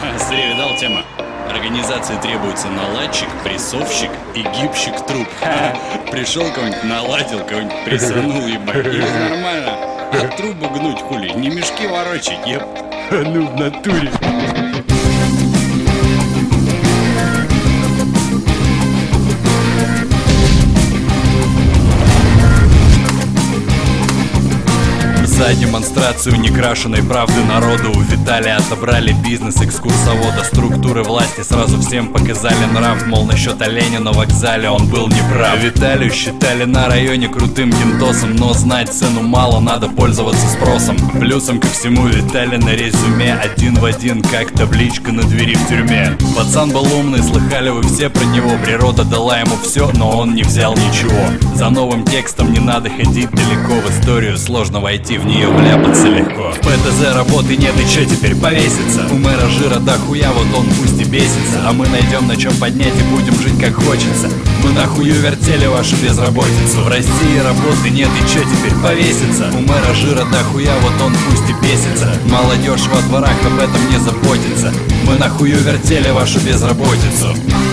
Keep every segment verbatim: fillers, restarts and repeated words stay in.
Зря видал тема. Организации требуется наладчик, прессовщик и гибщик труб. Пришел кого-нибудь, наладил, кого-нибудь прессанул, ебать. И нормально. А трубу гнуть хули, не мешки ворочать, еб. Ну в натуре. За демонстрацию некрашенной правды народу у Виталия отобрали бизнес экскурсовода. Структуры власти сразу всем показали нрав, мол, насчет оленя на вокзале он был неправ. Виталию считали на районе крутым гентосом, но знать цену мало, надо пользоваться спросом. Плюсом ко всему Виталий на резюме один в один, как табличка на двери в тюрьме. Пацан был умный, слыхали вы все про него. Природа дала ему все, но он не взял ничего. За новым текстом не надо ходить далеко, в историю сложно войти, в нее вляпаться легко. В ПТЗ работы нет, и че теперь повеситься? У мэра жира дохуя, вот он пусть и бесится. А мы найдем на чем поднять и будем жить как хочется. Мы нахую вертели вашу безработицу. В России работы нет, и че теперь повеситься? У мэра жира дохуя, вот он пусть и бесится. Молодежь во дворах об этом не заботится. Мы нахую вертели вашу безработицу.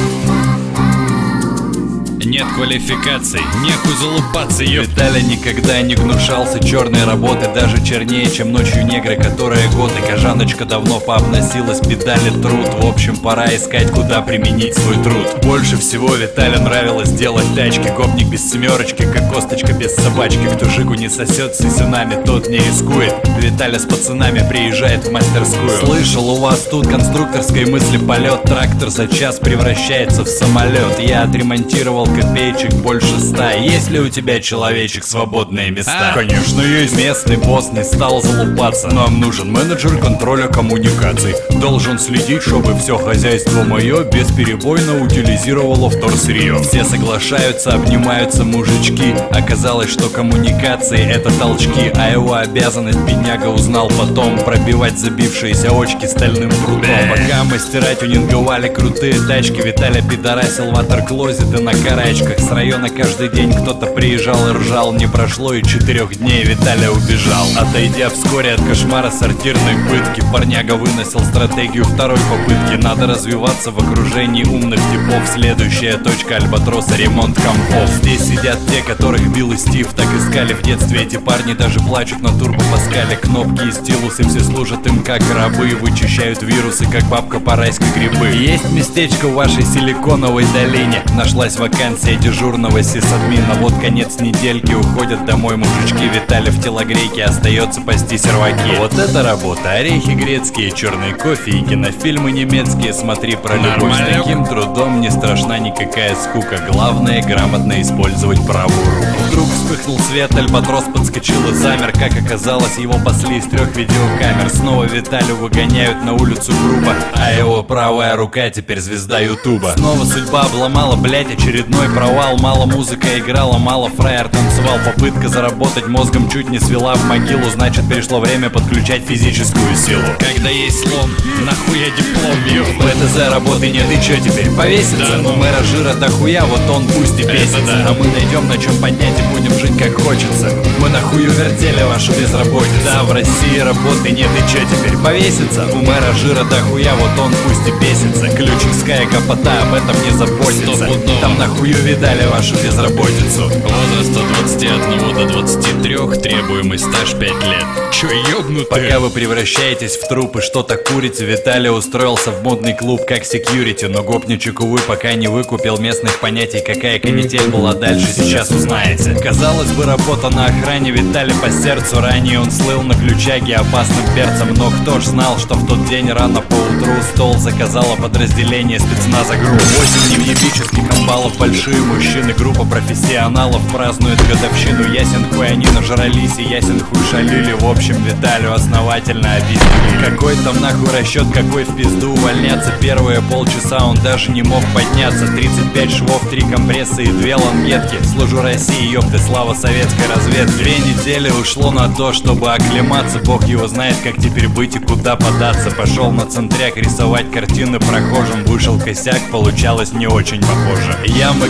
Нет квалификаций, нехуй залупаться, ёп. Виталий никогда не гнушался черной работы, даже чернее, чем ночью негры, которые годы. Кожаночка давно пообносилась, педали труд. В общем, пора искать, куда применить свой труд. Больше всего Виталию нравилось делать тачки. Гопник без семерочки, как косточка без собачки. Кто жигу не сосет с сисюнами, тот не рискует. Виталий с пацанами приезжает в мастерскую. Слышал, у вас тут конструкторской мысли полет. Трактор за час превращается в самолет. Я отремонтировал копеечек больше ста. Есть ли у тебя, человечек, свободные места? А, конечно есть. Местный босс не стал залупаться. Нам нужен менеджер контроля коммуникаций. Должен следить, чтобы все хозяйство мое бесперебойно утилизировало вторсырье. Все соглашаются, обнимаются мужички. Оказалось, что коммуникации это толчки, а его обязанность бедняга узнал потом: пробивать забившиеся очки стальным прутом. Пока мастера тюнинговали крутые тачки, Виталя пидорасил ватерклозеты на карачках. С района каждый день кто-то приезжал и ржал. Не прошло и четырех дней, Виталя убежал. Отойдя вскоре от кошмара сортирной пытки, парняга выносил стратегию второй попытки. Надо развиваться в окружении умных типов. Следующая точка Альбатроса — ремонт компов. Здесь сидят те, которых бил и Стив. Так искали в детстве эти парни, даже плачут на Турбо Паскале. Кнопки и стилусы, все служат им как рабы. Вычищают вирусы, как бабка по райской грибы. Есть местечко в вашей силиконовой долине. Нашлась вакансия дежурного сисадмина. Вот конец недельки, уходят домой мужички. Виталя в телогрейке остается пасти серваки. Вот это работа. Орехи грецкие, черный кофе и кинофильмы немецкие. Смотри про любовь. С таким трудом не страшна никакая скука. Главное — грамотно использовать правую руку. Вдруг вспыхнул свет, Альбатрос подскочил и замер. Как оказалось, его пасли из трех видеокамер. Снова Виталю выгоняют на улицу грубо, а его правая рука теперь звезда Ютуба. Снова судьба обломала, блять, очередной провал. Мало музыка играла, мало фраер танцевал. Попытка заработать мозгом чуть не свела в могилу. Значит, пришло время подключать физическую силу. Когда есть слом, нахуя диплом, ё. В ПТЗ работы нет, и чё теперь повеситься? Да, ну. У мэра жира дохуя, вот он пусть и бесится. Да. А мы найдем на чем поднять и будем жить как хочется. Мы нахую вертели вашу безработицу. Да, в России работы нет, и чё теперь повеситься? У мэра жира дохуя, вот он пусть и бесится. Ключик Ская Капота об этом не заботится. Там нахую видали вашу безработицу. Возраст от двадцати одного до двадцати трёх, требуемый стаж пять лет. Чё, ёбнутые? Пока вы превращаетесь в труп и что-то курите, Виталий устроился в модный клуб как секьюрити. Но гопничек, увы, пока не выкупил местных понятий. Какая канитель была дальше, сейчас узнаете. Казалось бы, работа на охране Виталий по сердцу. Ранее он слыл на ключаге опасным перцем. Но кто ж знал, что в тот день рано поутру стол заказало подразделение спецназа ГРУ. Восемь невъебических амбалов, большие мужчины, группа профессионалов празднует годовщину. Ясен хуй они нажрались и ясен хуй шалили. В общем, Виталию основательно объяснили. Какой там нахуй расчет, какой в пизду увольняться. Первые полчаса он даже не мог подняться. Тридцать пять швов, три компресса и две лангетки. Служу России, ёпты, слава советской разведки. Две недели ушло на то, чтобы оклематься. Бог его знает, как теперь быть и куда податься. Пошел на центряк рисовать картины прохожим. Вышел косяк, получалось не очень похоже. Ямы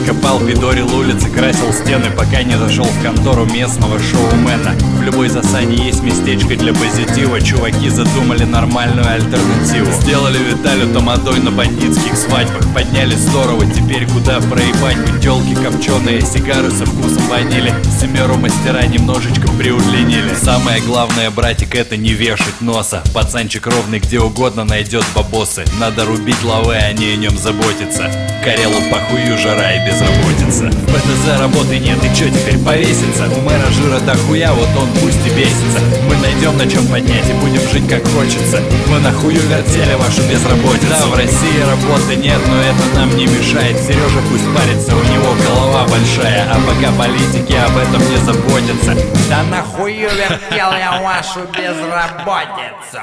копал, пидорил улицы, красил стены, пока не зашел в контору местного шоумена. В любой засаде есть местечко для позитива. Чуваки задумали нормальную альтернативу. Сделали Виталю тамадой на бандитских свадьбах. Подняли здорово, теперь куда проебать бы. Тёлки копченые, сигары со вкусом ванили. Семеру мастера немножечко приудлинили. Самое главное, братик, это не вешать носа. Пацанчик ровный где угодно найдет бабосы. Надо рубить лавы, а не о нем заботиться. Карелу похую, жара и безработица. В ПТЗ работы нет, и чё теперь повеситься? У мэра жира дохуя, вот он пусть и бесится. Мы найдем на чем поднять и будем жить как хочется. Мы нахую вертели вашу безработицу. Да, в России работы нет, но это нам не мешает. Сережа пусть парится, у него голова большая. А пока политики об этом не заботятся. Да нахую вертел я вашу безработицу.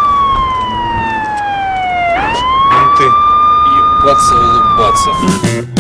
Ты ебаться улыбаться.